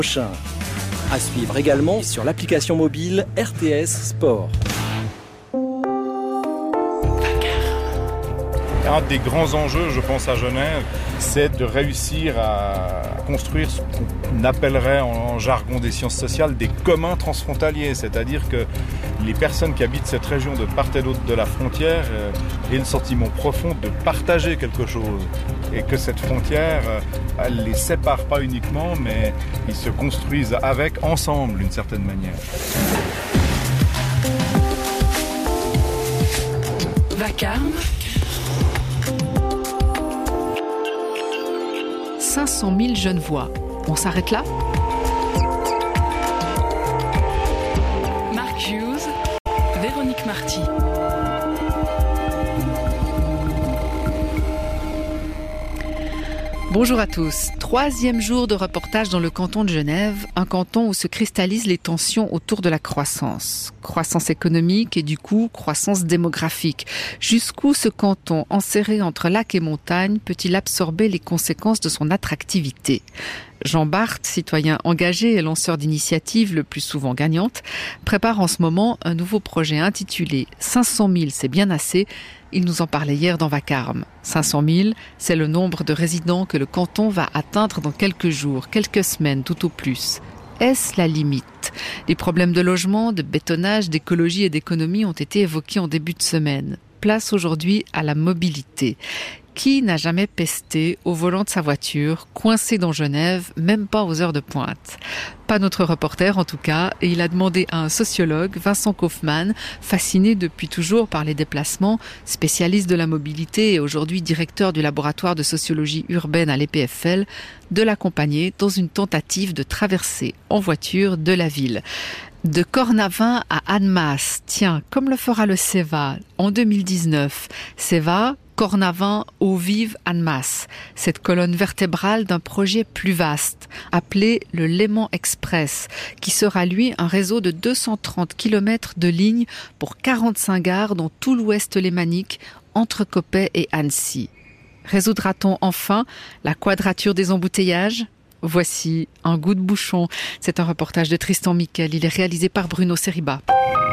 prochain. À suivre également sur l'application mobile RTS Sport. Un des grands enjeux, je pense, à Genève, c'est de réussir à construire ce qu'on appellerait en jargon des sciences sociales des communs transfrontaliers, c'est-à-dire que les personnes qui habitent cette région de part et d'autre de la frontière aient le sentiment profond de partager quelque chose et que cette frontière, elle les sépare pas uniquement, mais ils se construisent avec, ensemble, d'une certaine manière. Vacarme. 500 000 Genevois. On s'arrête là ? Mark Hughes, Véronique Marty. Bonjour à tous. 3e jour de reportage dans le canton de Genève, un canton où se cristallisent les tensions autour de la croissance. Croissance économique et du coup, croissance démographique. Jusqu'où ce canton, enserré entre lac et montagne, peut-il absorber les conséquences de son attractivité ? Jean Barthes, citoyen engagé et lanceur d'initiatives le plus souvent gagnante, prépare en ce moment un nouveau projet intitulé « 500 000, c'est bien assez ». Il nous en parlait hier dans Vacarme. 500 000, c'est le nombre de résidents que le canton va atteindre dans quelques jours, quelques semaines tout au plus. Est-ce la limite ? Les problèmes de logement, de bétonnage, d'écologie et d'économie ont été évoqués en début de semaine. Place aujourd'hui à la mobilité. Qui n'a jamais pesté au volant de sa voiture, coincé dans Genève, même pas aux heures de pointe ? Pas notre reporter en tout cas, et il a demandé à un sociologue, Vincent Kaufmann, fasciné depuis toujours par les déplacements, spécialiste de la mobilité et aujourd'hui directeur du laboratoire de sociologie urbaine à l'EPFL, de l'accompagner dans une tentative de traversée en voiture de la ville. De Cornavin à Annemasse, tiens, comme le fera le CEVA en 2019. CEVA, Cornavin, Eaux-Vives, Annemasse. Cette colonne vertébrale d'un projet plus vaste, appelé le Léman Express, qui sera lui un réseau de 230 km de lignes pour 45 gares dans tout l'ouest lémanique, entre Coppet et Annecy. Résoudra-t-on enfin la quadrature des embouteillages ? Voici un goût de bouchon. C'est un reportage de Tristan Miquel. Il est réalisé par Bruno Seriba.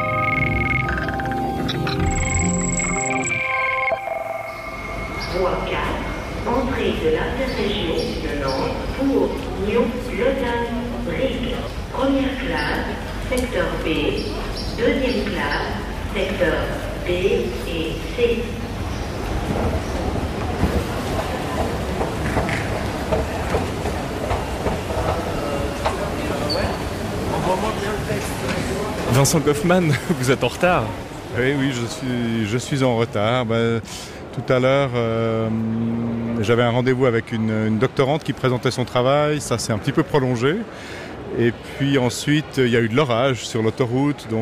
Voie 4, entrée de l'interrégion de Nantes pour Lyon, Lausanne, Brigue. Première classe, secteur B. Deuxième classe, secteur B et C. Vincent Kaufmann, vous êtes en retard. Oui, je suis en retard. Tout à l'heure, j'avais un rendez-vous avec une doctorante qui présentait son travail. Ça s'est un petit peu prolongé. Et puis ensuite, il y a eu de l'orage sur l'autoroute. Donc,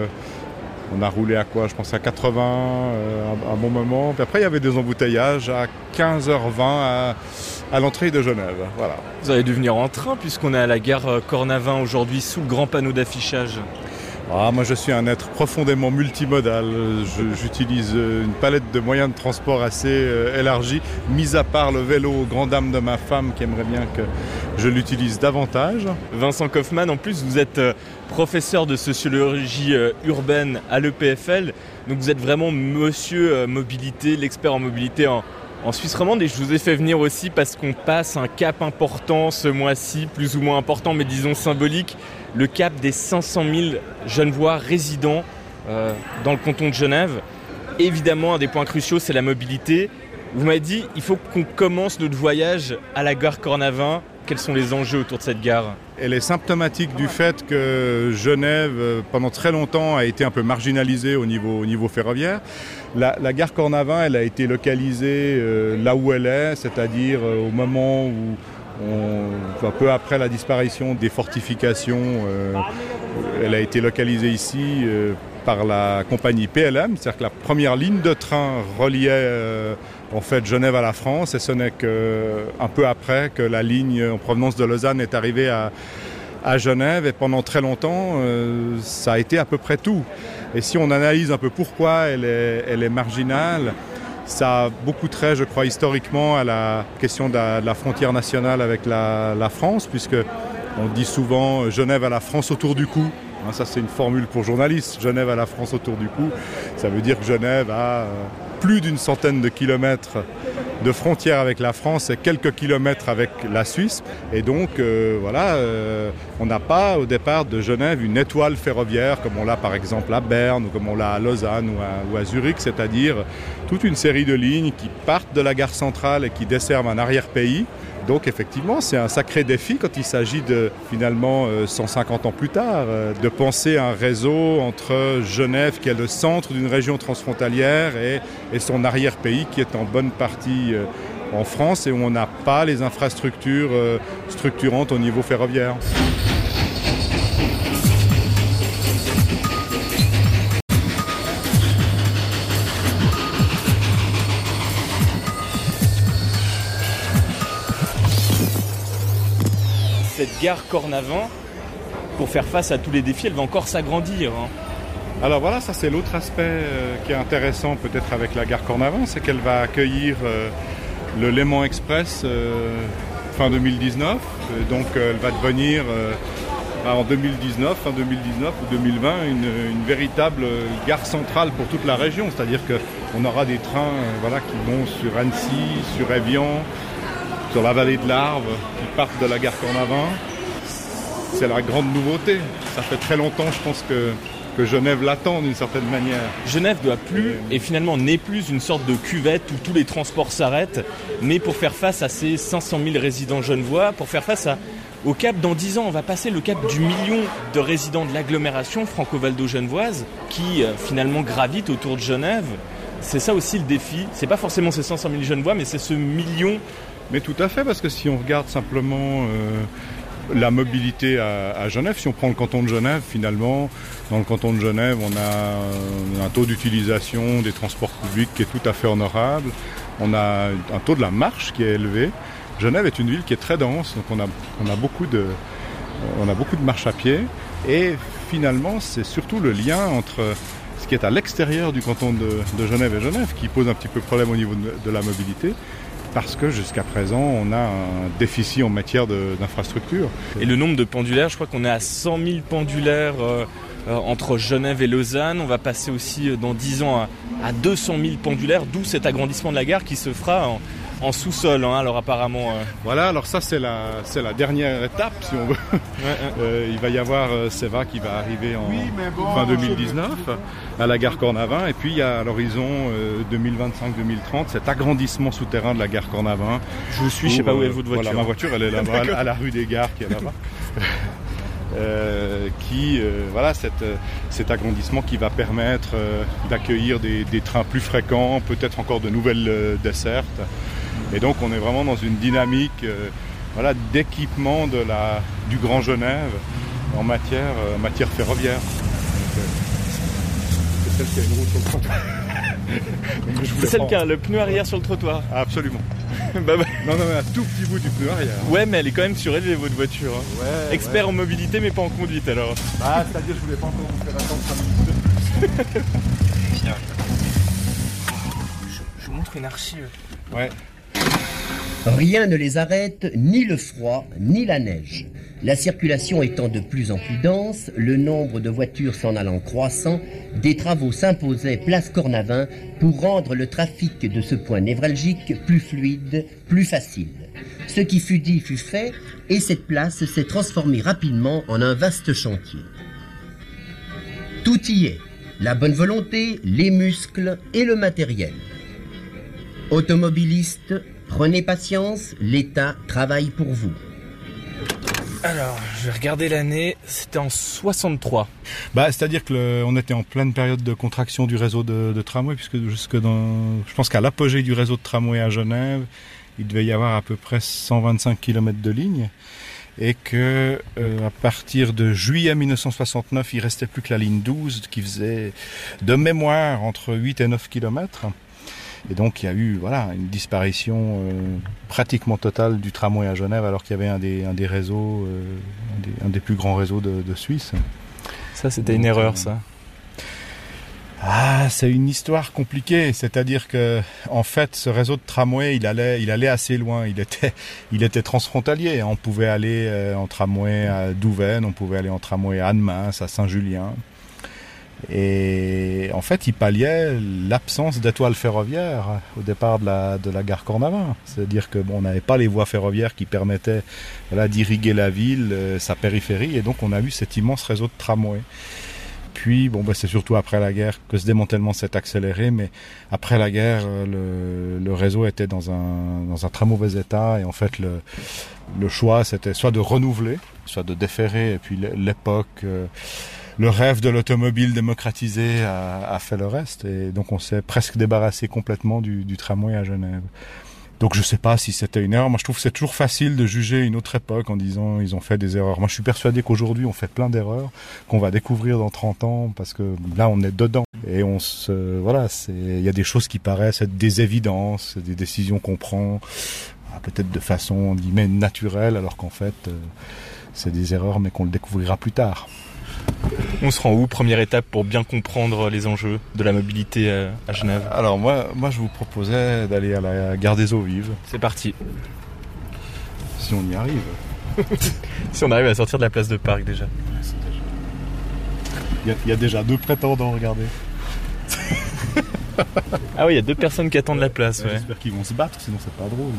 on a roulé à quoi ? Je pense à 80 à un bon moment. Puis après, il y avait des embouteillages à 15h20 à l'entrée de Genève. Voilà. Vous avez dû venir en train puisqu'on est à la gare Cornavin aujourd'hui sous le grand panneau d'affichage. Moi, je suis un être profondément multimodal. J'utilise une palette de moyens de transport assez élargie, mis à part le vélo, aux grandes dames de ma femme qui aimerait bien que je l'utilise davantage. Vincent Kaufmann, en plus, vous êtes professeur de sociologie urbaine à l'EPFL. Donc vous êtes vraiment monsieur mobilité, l'expert en mobilité en Suisse romande. Et je vous ai fait venir aussi parce qu'on passe un cap important ce mois-ci, plus ou moins important, mais disons symbolique. Le cap des 500 000 Genevois résidents dans le canton de Genève. Évidemment, un des points cruciaux, c'est la mobilité. Vous m'avez dit, il faut qu'on commence notre voyage à la gare Cornavin. Quels sont les enjeux autour de cette gare ? Elle est symptomatique du fait que Genève, pendant très longtemps, a été un peu marginalisée au niveau ferroviaire. La gare Cornavin, elle a été localisée là où elle est, c'est-à-dire au moment où un peu après la disparition des fortifications, elle a été localisée ici par la compagnie PLM, c'est-à-dire que la première ligne de train reliait en fait Genève à la France, et ce n'est qu'un peu après que la ligne en provenance de Lausanne est arrivée à Genève, et pendant très longtemps ça a été à peu près tout. Et si on analyse un peu pourquoi elle est marginale, ça a beaucoup trait, je crois, historiquement à la question de la frontière nationale avec la France, puisque On dit souvent Genève à la France autour du cou. Ça, c'est une formule pour journalistes. Genève à la France autour du cou. Ça veut dire que Genève a plus d'une centaine de kilomètres de frontières avec la France et quelques kilomètres avec la Suisse. Et donc, on n'a pas au départ de Genève une étoile ferroviaire comme on l'a par exemple à Berne ou comme on l'a à Lausanne ou à Zurich, c'est-à-dire toute une série de lignes qui partent de la gare centrale et qui desservent un arrière-pays. Donc effectivement, c'est un sacré défi quand il s'agit de, finalement, 150 ans plus tard, de penser un réseau entre Genève, qui est le centre d'une région transfrontalière, et son arrière-pays, qui est en bonne partie en France, et où on n'a pas les infrastructures structurantes au niveau ferroviaire. Cette gare Cornavin, pour faire face à tous les défis, elle va encore s'agrandir. Alors voilà, ça c'est l'autre aspect qui est intéressant peut-être avec la gare Cornavin, c'est qu'elle va accueillir le Léman Express fin 2019. Donc elle va devenir en 2019, fin 2019 ou 2020, une véritable gare centrale pour toute la région. C'est-à-dire qu'on aura des trains qui vont sur Annecy, sur Évian, sur la vallée de l'Arve, qui partent de la gare Cornavin. C'est la grande nouveauté. Ça fait très longtemps, je pense, que Genève l'attend d'une certaine manière. Genève doit plus, et finalement n'est plus une sorte de cuvette où tous les transports s'arrêtent, mais pour faire face à ces 500 000 résidents genevois, pour faire face au cap, dans 10 ans, on va passer le cap du million de résidents de l'agglomération franco-valdo-genevoise qui finalement gravitent autour de Genève. C'est ça aussi le défi. C'est pas forcément ces 500 000 Genevois, mais c'est ce million. Mais tout à fait, parce que si on regarde simplement la mobilité à Genève, si on prend le canton de Genève, finalement, dans le canton de Genève, on a un taux d'utilisation des transports publics qui est tout à fait honorable. On a un taux de la marche qui est élevé. Genève est une ville qui est très dense, donc on a beaucoup de marche à pied. Et finalement, c'est surtout le lien entre ce qui est à l'extérieur du canton de Genève et Genève qui pose un petit peu problème au niveau de la mobilité. Parce que jusqu'à présent, on a un déficit en matière d'infrastructure. Et le nombre de pendulaires, je crois qu'on est à 100 000 pendulaires entre Genève et Lausanne. On va passer aussi dans 10 ans à 200 000 pendulaires, d'où cet agrandissement de la gare qui se fera en sous-sol, alors apparemment. Voilà, alors ça c'est la dernière étape, si on veut. Il va y avoir Seva qui va arriver en fin 2019 à la gare Cornavin, et puis il y a à l'horizon 2025-2030 cet agrandissement souterrain de la gare Cornavin. Je vous suis, je sais pas où est votre voiture. Voilà, ma voiture elle est là-bas, à la rue des Gares qui est là-bas. Cet agrandissement qui va permettre d'accueillir des trains plus fréquents, peut-être encore de nouvelles dessertes. Et donc on est vraiment dans une dynamique d'équipement du Grand Genève en matière ferroviaire. C'est celle qui a une roue sur le trottoir. C'est celle qui a le pneu arrière sur le trottoir. Absolument. Non, un tout petit bout du pneu arrière. Ouais, mais elle est quand même surélevée, votre voiture. Ouais, expert en mobilité, mais pas en conduite alors. C'est-à-dire que je voulais pas encore vous faire attendre 5 minutes de plus. Je vous montre une archive. Ouais. Rien ne les arrête, ni le froid, ni la neige. La circulation étant de plus en plus dense, le nombre de voitures s'en allant croissant, des travaux s'imposaient place Cornavin pour rendre le trafic de ce point névralgique plus fluide, plus facile. Ce qui fut dit fut fait, et cette place s'est transformée rapidement en un vaste chantier. Tout y est, la bonne volonté, les muscles et le matériel. Automobilistes, prenez patience, l'État travaille pour vous. Alors, je vais regarder l'année, c'était en 63. C'est-à-dire qu'on était en pleine période de contraction du réseau de tramway, puisque je pense qu'à l'apogée du réseau de tramway à Genève, il devait y avoir à peu près 125 km de ligne, et que à partir de juillet 1969, il restait plus que la ligne 12 qui faisait de mémoire entre 8 et 9 km. Et donc il y a eu une disparition pratiquement totale du tramway à Genève, alors qu'il y avait un des réseaux, un des plus grands réseaux de Suisse. Ça c'était une erreur, ça. C'est une histoire compliquée, c'est-à-dire que en fait ce réseau de tramway il allait assez loin, il était transfrontalier. On pouvait aller en tramway à Douvaine, on pouvait aller en tramway à Annemasse, à Saint-Julien. Et en fait, il palliait l'absence d'étoiles ferroviaires au départ de la gare Cornavin. C'est-à-dire que on n'avait pas les voies ferroviaires qui permettaient d'irriguer la ville, sa périphérie, et donc on a eu cet immense réseau de tramway. Puis, c'est surtout après la guerre que ce démantèlement s'est accéléré, mais après la guerre, le réseau était dans un très mauvais état, et en fait, le choix, c'était soit de renouveler, soit de déferrer, et puis l'époque, le rêve de l'automobile démocratisée a fait le reste, et donc on s'est presque débarrassé complètement du tramway à Genève. Donc je sais pas si c'était une erreur. Moi je trouve que c'est toujours facile de juger une autre époque en disant ils ont fait des erreurs. Moi je suis persuadé qu'aujourd'hui on fait plein d'erreurs qu'on va découvrir dans 30 ans parce que là on est dedans. Et il y a des choses qui paraissent être des évidences, des décisions qu'on prend peut-être de façon naturelle alors qu'en fait c'est des erreurs mais qu'on le découvrira plus tard. On se rend où, première étape, pour bien comprendre les enjeux de la mobilité à Genève? Alors moi je vous proposais d'aller à la gare des Eaux Vives. C'est parti. Si on y arrive. Si on arrive à sortir de la place de Parc déjà. Il y a déjà 2 prétendants, regardez. Ah oui, il y a 2 personnes qui attendent la place. Ouais. J'espère qu'ils vont se battre, sinon c'est pas drôle.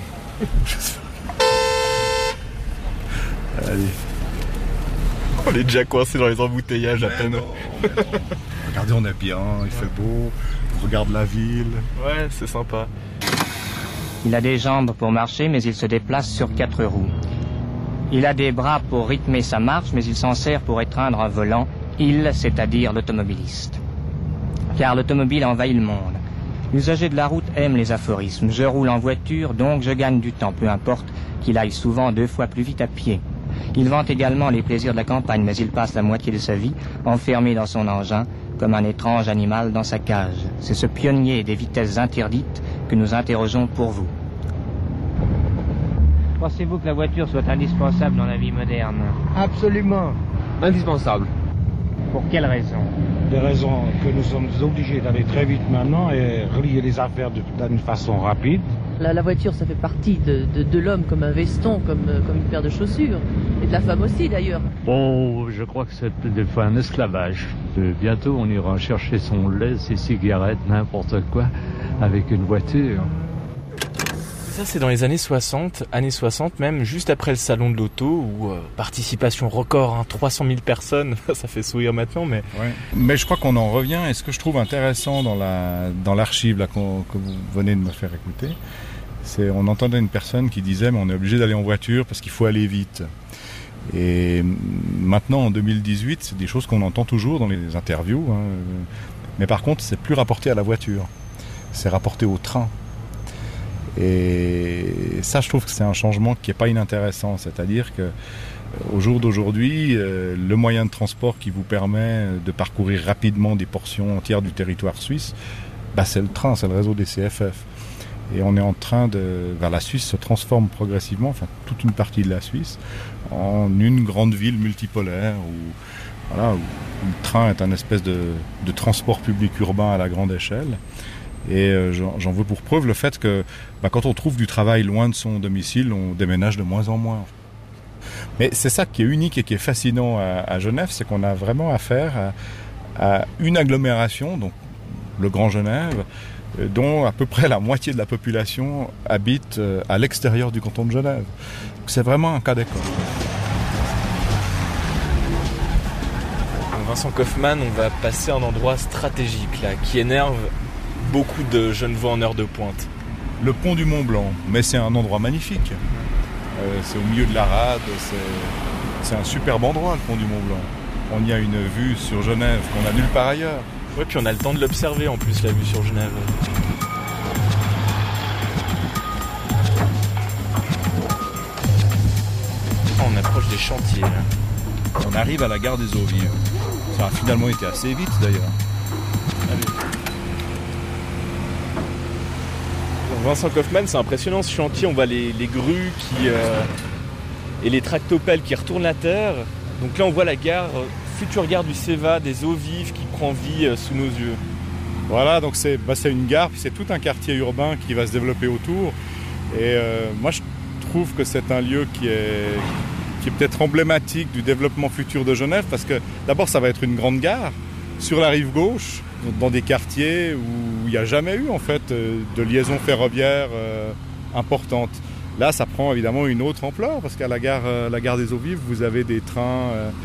Allez. On est déjà coincé dans les embouteillages à peine. Regardez, on est bien, il fait beau, on regarde la ville. Ouais, c'est sympa. Il a des jambes pour marcher, mais il se déplace sur 4 roues. Il a des bras pour rythmer sa marche, mais il s'en sert pour étreindre un volant, c'est-à-dire l'automobiliste. Car l'automobile envahit le monde. L'usager de la route aime les aphorismes. Je roule en voiture, donc je gagne du temps, peu importe qu'il aille souvent 2 fois plus vite à pied. Il vante également les plaisirs de la campagne, mais il passe la moitié de sa vie enfermé dans son engin, comme un étrange animal dans sa cage. C'est ce pionnier des vitesses interdites que nous interrogeons pour vous. Pensez-vous que la voiture soit indispensable dans la vie moderne? Absolument. Indispensable. Pour quelles raisons? Des raisons que nous sommes obligés d'aller très vite maintenant et relier les affaires d'une façon rapide. La voiture, ça fait partie de l'homme comme un veston, comme une paire de chaussures. Et de la femme aussi, d'ailleurs. Oh, je crois que c'est des fois un esclavage. Bientôt, on ira chercher son lait, ses cigarettes, n'importe quoi, avec une voiture. Ça, c'est dans les années 60 même, juste après le salon de l'auto, où participation record, 300 000 personnes, ça fait sourire maintenant, mais... Ouais. Mais je crois qu'on en revient, et ce que je trouve intéressant dans l'archive là, que vous venez de me faire écouter, c'est on entendait une personne qui disait « mais on est obligé d'aller en voiture parce qu'il faut aller vite ». Et maintenant, en 2018, c'est des choses qu'on entend toujours dans les interviews, mais par contre, c'est plus rapporté à la voiture, c'est rapporté au train. Et ça, je trouve que c'est un changement qui n'est pas inintéressant. C'est-à-dire qu'au jour d'aujourd'hui, le moyen de transport qui vous permet de parcourir rapidement des portions entières du territoire suisse, c'est le train, c'est le réseau des CFF. Et on est en train la Suisse se transforme progressivement, toute une partie de la Suisse, en une grande ville multipolaire où le train est un espèce de transport public urbain à la grande échelle. Et j'en veux pour preuve le fait que quand on trouve du travail loin de son domicile, on déménage de moins en moins. Mais c'est ça qui est unique et qui est fascinant à Genève, c'est qu'on a vraiment affaire à une agglomération, donc le Grand Genève, dont à peu près la moitié de la population habite à l'extérieur du canton de Genève. Donc c'est vraiment un cas d'école. Vincent Kaufmann, on va passer à un endroit stratégique là, qui énerve beaucoup de Genevois en heure de pointe. Le pont du Mont Blanc, mais c'est un endroit magnifique. C'est au milieu de la rade, c'est un superbe endroit le pont du Mont Blanc. On y a une vue sur Genève qu'on a nulle part ailleurs. Ouais, puis on a le temps de l'observer en plus, la vue sur Genève. On approche des chantiers là. On arrive à la gare des Eaux Vives. Ça a finalement été assez vite d'ailleurs. Allez. Vincent Kaufmann, c'est impressionnant ce chantier, on voit les grues et les tractopelles qui retournent la terre. Donc là on voit la gare, future gare du Céva, des Eaux Vives qui prend vie sous nos yeux. Voilà, donc c'est une gare, puis c'est tout un quartier urbain qui va se développer autour. Et moi, je trouve que c'est un lieu qui est peut-être emblématique du développement futur de Genève, parce que d'abord, ça va être une grande gare sur la rive gauche, dans des quartiers où il n'y a jamais eu en fait de liaison ferroviaire importante. Là, ça prend évidemment une autre ampleur, parce qu'à la gare des Eaux-Vives, vous avez des trains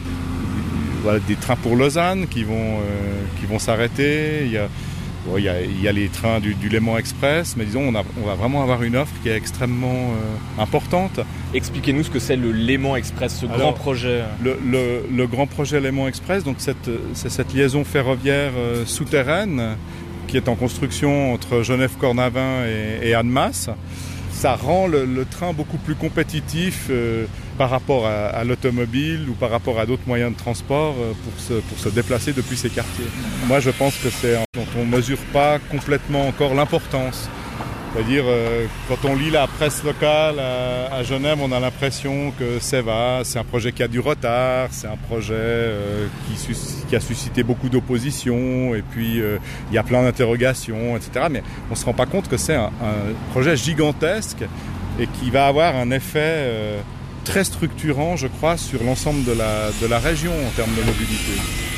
pour Lausanne qui vont s'arrêter. Il y a les trains du Léman Express, mais disons, on va vraiment avoir une offre qui est extrêmement importante. Expliquez-nous ce que c'est le Léman Express, ce grand projet. Le grand projet Léman Express, donc c'est cette liaison ferroviaire souterraine qui est en construction entre Genève-Cornavin et Annemasse. Ça rend le train beaucoup plus compétitif par rapport à l'automobile ou par rapport à d'autres moyens de transport pour se déplacer depuis ces quartiers. Moi, je pense que c'est dont on ne mesure pas complètement encore l'importance. C'est-à-dire, quand on lit la presse locale à Genève, on a l'impression que c'est un projet qui a du retard, c'est un projet qui a suscité beaucoup d'opposition, et puis il y a plein d'interrogations, etc. Mais on ne se rend pas compte que c'est un projet gigantesque et qui va avoir un effet très structurant, je crois, sur l'ensemble de la région en termes de mobilité.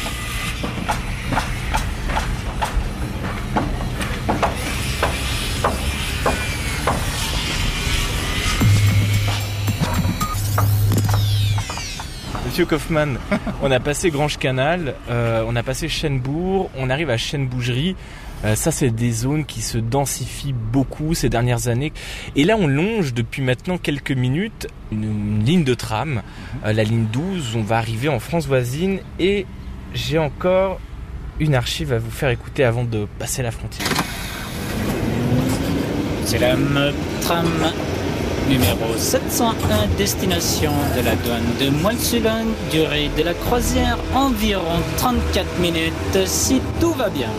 Monsieur Kaufmann, on a passé Grange Canal, on a passé Chênebourg, on arrive à Chêne-Bougerie. Ça, c'est des zones qui se densifient beaucoup ces dernières années. Et là, on longe depuis maintenant quelques minutes une ligne de tram, la ligne 12. On va arriver en France voisine et j'ai encore une archive à vous faire écouter avant de passer la frontière. C'est la tram numéro 701, destination de la douane de Moël-sur-Loing, durée de la croisière environ 34 minutes si tout va bien.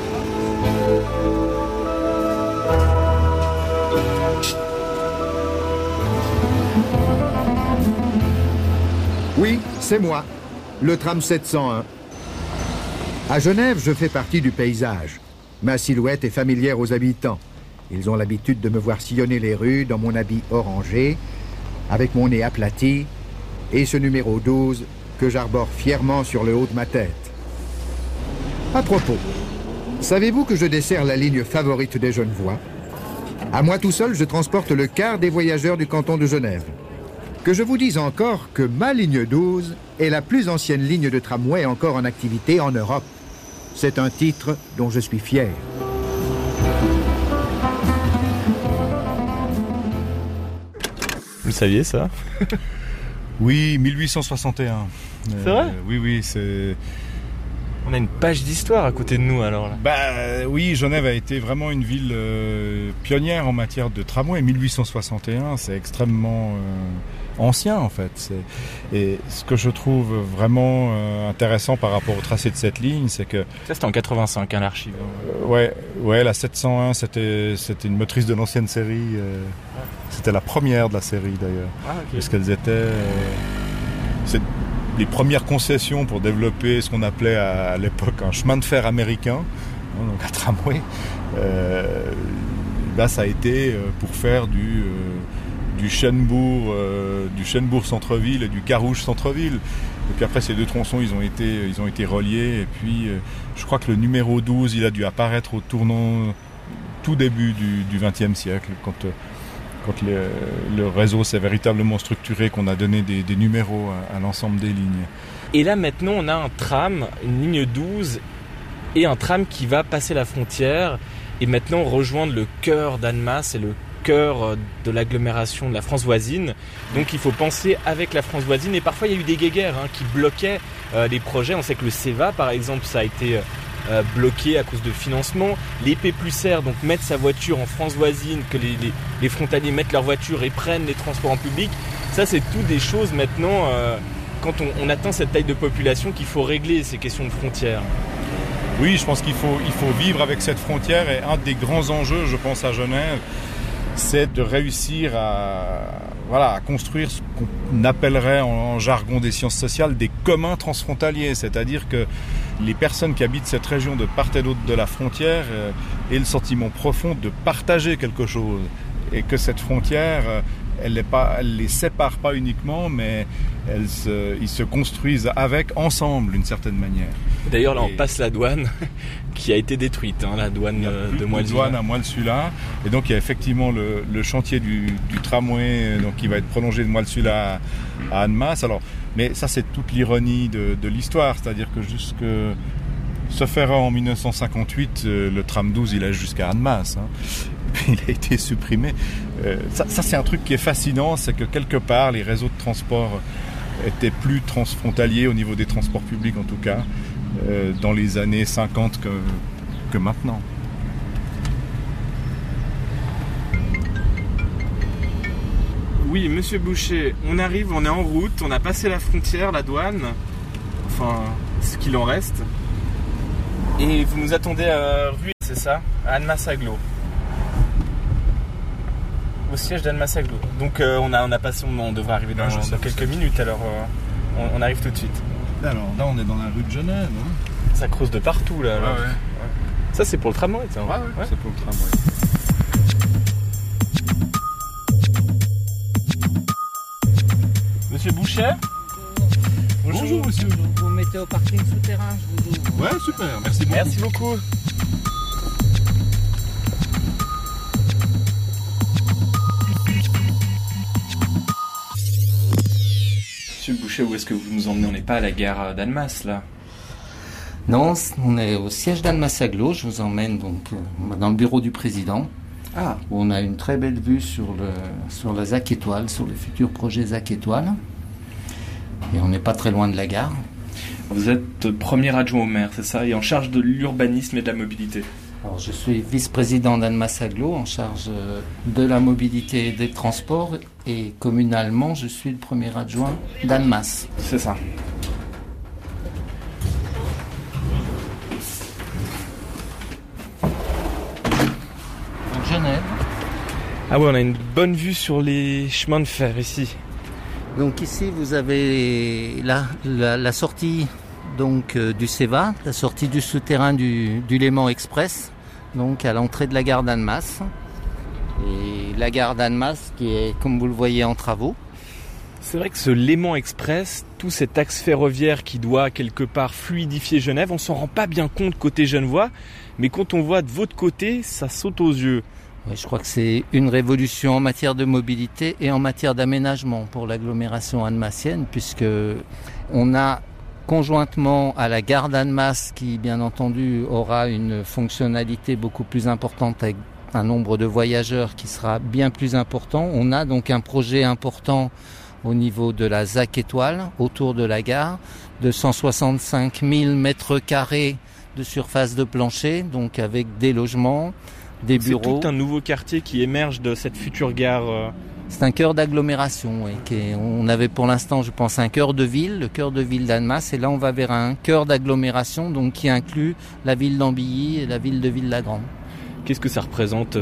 Oui, c'est moi, le tram 701. À Genève, je fais partie du paysage. Ma silhouette est familière aux habitants. Ils ont l'habitude de me voir sillonner les rues dans mon habit orangé, avec mon nez aplati, et ce numéro 12 que j'arbore fièrement sur le haut de ma tête. À propos, savez-vous que je desserre la ligne favorite des Genevois? À moi tout seul, je transporte le quart des voyageurs du canton de Genève. Que je vous dise encore que ma ligne 12 est la plus ancienne ligne de tramway encore en activité en Europe. C'est un titre dont je suis fier. Vous saviez ça? Oui, 1861. C'est vrai? Oui, c'est... On a une page d'histoire à côté de nous alors là. Oui, Genève a été vraiment une ville pionnière en matière de tramway. 1861, c'est extrêmement ancien en fait. Et ce que je trouve vraiment intéressant par rapport au tracé de cette ligne, c'est que... Ça c'était en 85, hein, l'archive. Ouais, la 701, c'était une motrice de l'ancienne série. C'était la première de la série d'ailleurs. Ah, ok. Parce qu'elles étaient... c'est les premières concessions pour développer ce qu'on appelait à l'époque un chemin de fer américain, donc un tramway. Là, ça a été pour faire du Chênebourg centre-ville et du Carouge centre-ville. Et puis après, ces deux tronçons, ils ont été reliés. Et puis, je crois que le numéro 12, il a dû apparaître au tournant tout début du XXe siècle, quand le réseau s'est véritablement structuré, qu'on a donné des numéros à l'ensemble des lignes. Et là maintenant on a un tram, une ligne 12 et un tram qui va passer la frontière et maintenant rejoindre le cœur d'Annemasse et le cœur de l'agglomération de la France voisine. Donc il faut penser avec la France voisine et parfois il y a eu des guéguerres qui bloquaient les projets. On sait que le CEVA par exemple ça a été... bloqué à cause de financement. Les P+R, donc mettre sa voiture en France voisine, que les frontaliers mettent leur voiture et prennent les transports en public, ça c'est tout des choses maintenant quand on atteint cette taille de population qu'il faut régler ces questions de frontières. Oui, je pense qu'il faut vivre avec cette frontière et un des grands enjeux, je pense à Genève, c'est de réussir à construire ce qu'on appellerait en jargon des sciences sociales des communs transfrontaliers, c'est-à-dire que les personnes qui habitent cette région de part et d'autre de la frontière aient le sentiment profond de partager quelque chose et que cette frontière, elle les sépare pas uniquement, mais ils se construisent ensemble d'une certaine manière. D'ailleurs, là, on passe la douane qui a été détruite, la douane de Moilsula. La douane à Moilsula. Et donc, il y a effectivement le chantier du tramway qui va être prolongé de Moilsula à Annemasse. Alors, mais ça, c'est toute l'ironie de l'histoire. C'est-à-dire que sauf erreur, en 1958, le tram 12, il est jusqu'à Annemasse. Puis il a été supprimé. Ça, c'est un truc qui est fascinant, c'est que quelque part, les réseaux de transport étaient plus transfrontaliers au niveau des transports publics, en tout cas, dans les années 50 que maintenant. Oui, monsieur Boucher, on arrive, on est en route, on a passé la frontière, la douane, enfin, ce qu'il en reste. Et vous nous attendez à Rueil, c'est ça, à Annemasse-Aglo. Au siège d'Annemasse-Aglo. Donc on devrait arriver dans quelques minutes, alors on arrive tout de suite. Alors là, on est dans la rue de Genève. Ça creuse de partout là. Ouais. Ça, c'est pour le tramway, ça. Ouais, c'est pour le tramway. Monsieur Boucher. Bonjour monsieur. Vous vous mettez au parking souterrain, je vous ouvre. Ouais, super, merci beaucoup. Merci beaucoup. Monsieur Boucher, où est-ce que vous nous emmenez? On n'est pas à la gare d'Annemasse, là? Non, on est au siège d'Annemasse-Aglo. Je vous emmène donc dans le bureau du président. Où on a une très belle vue sur la ZAC Étoile, sur le futur projet ZAC Étoile. Et on n'est pas très loin de la gare. Vous êtes premier adjoint au maire, c'est ça? Et en charge de l'urbanisme et de la mobilité? Alors, je suis vice-président d'Annemasse-Aglo, en charge de la mobilité et des transports. Et communalement, je suis le premier adjoint d'Annemasse. C'est ça. Genève. Ah ouais, on a une bonne vue sur les chemins de fer ici. Donc ici, vous avez la sortie donc, du CEVA, la sortie du souterrain du Léman Express, donc à l'entrée de la gare d'Annemasse. Et la gare d'Annemasse qui est, comme vous le voyez, en travaux. C'est vrai que ce Léman Express, tout cet axe ferroviaire qui doit quelque part fluidifier Genève, on s'en rend pas bien compte côté genevois, mais quand on voit de votre côté, ça saute aux yeux. Oui, je crois que c'est une révolution en matière de mobilité et en matière d'aménagement pour l'agglomération annemassienne, puisque on a conjointement à la gare d'Annemasse, qui bien entendu aura une fonctionnalité beaucoup plus importante avec un nombre de voyageurs qui sera bien plus important. On a donc un projet important au niveau de la ZAC Étoile, autour de la gare, de 165 000 mètres carrés de surface de plancher, donc avec des logements, des bureaux. C'est tout un nouveau quartier qui émerge de cette future gare. C'est un cœur d'agglomération. On avait pour l'instant, je pense, un cœur de ville, le cœur de ville d'Annemasse, et là on va vers un cœur d'agglomération, donc qui inclut la ville d'Ambilly et la ville de Ville-la-Grande. Qu'est-ce que ça représente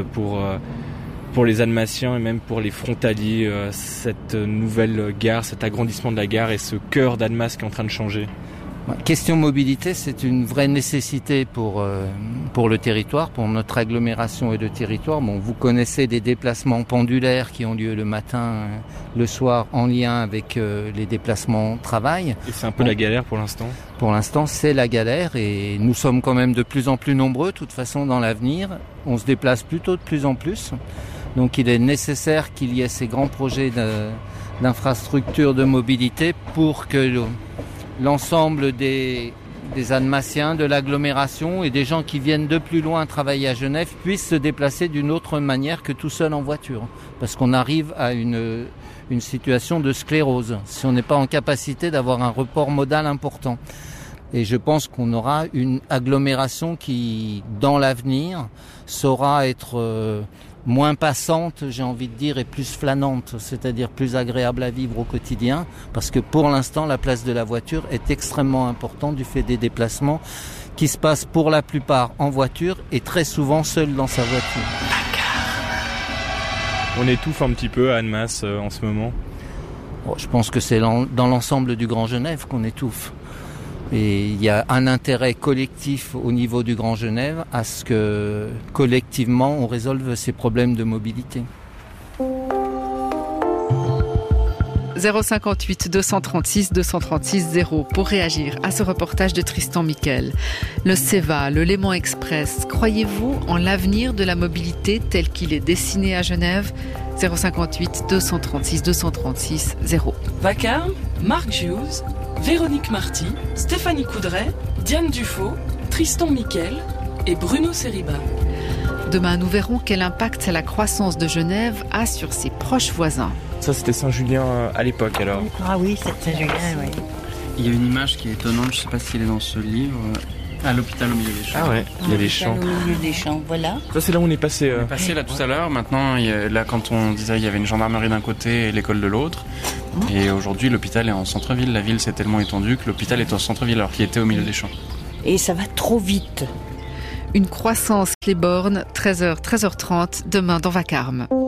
pour les Annemassiens et même pour les frontaliers, cette nouvelle gare, cet agrandissement de la gare et ce cœur d'Annemasse qui est en train de changer? Question mobilité, c'est une vraie nécessité pour le territoire, pour notre agglomération et le territoire. Bon, vous connaissez des déplacements pendulaires qui ont lieu le matin, le soir, en lien avec les déplacements travail. Et c'est un peu la galère pour l'instant? Pour l'instant, c'est la galère et nous sommes quand même de plus en plus nombreux. De toute façon, dans l'avenir, on se déplace plutôt de plus en plus. Donc il est nécessaire qu'il y ait ces grands projets d'infrastructures de mobilité pour que l'ensemble des Annemassiens, de l'agglomération et des gens qui viennent de plus loin travailler à Genève puissent se déplacer d'une autre manière que tout seul en voiture. Parce qu'on arrive à une situation de sclérose, si on n'est pas en capacité d'avoir un report modal important. Et je pense qu'on aura une agglomération qui, dans l'avenir, saura être moins passante, j'ai envie de dire, et plus flânante, c'est-à-dire plus agréable à vivre au quotidien, parce que pour l'instant, la place de la voiture est extrêmement importante du fait des déplacements qui se passent pour la plupart en voiture et très souvent seul dans sa voiture. On étouffe un petit peu à Annemasse en ce moment. Je pense que c'est dans l'ensemble du Grand Genève qu'on étouffe. Et il y a un intérêt collectif au niveau du Grand Genève à ce que collectivement on résolve ces problèmes de mobilité. 058 236 236 0 pour réagir à ce reportage de Tristan Mickel. Le CEVA, le Léman Express, croyez-vous en l'avenir de la mobilité tel qu'il est dessiné à Genève ? 058 236 236 0. Vacarme, Marc Hughes, Véronique Marty, Stéphanie Coudray, Diane Dufaux, Tristan Mickel et Bruno Seriba. Demain, nous verrons quel impact la croissance de Genève a sur ses proches voisins. Ça, c'était Saint-Julien à l'époque, alors. Ah oui, c'est Saint-Julien, oui. Il y a une image qui est étonnante, je ne sais pas si elle est dans ce livre, à l'hôpital au milieu des champs. Ah ouais, il y a des champs. Au milieu des champs, voilà. Ça, c'est là où on est passé. On est passé là tout à l'heure. Maintenant, là, quand on disait il y avait une gendarmerie d'un côté et l'école de l'autre. Et aujourd'hui, l'hôpital est en centre-ville. La ville s'est tellement étendue que l'hôpital est au centre-ville alors qu'il était au milieu des champs. Et ça va trop vite. Une croissance les bornes, 13h, 13h30, demain dans Vacarme.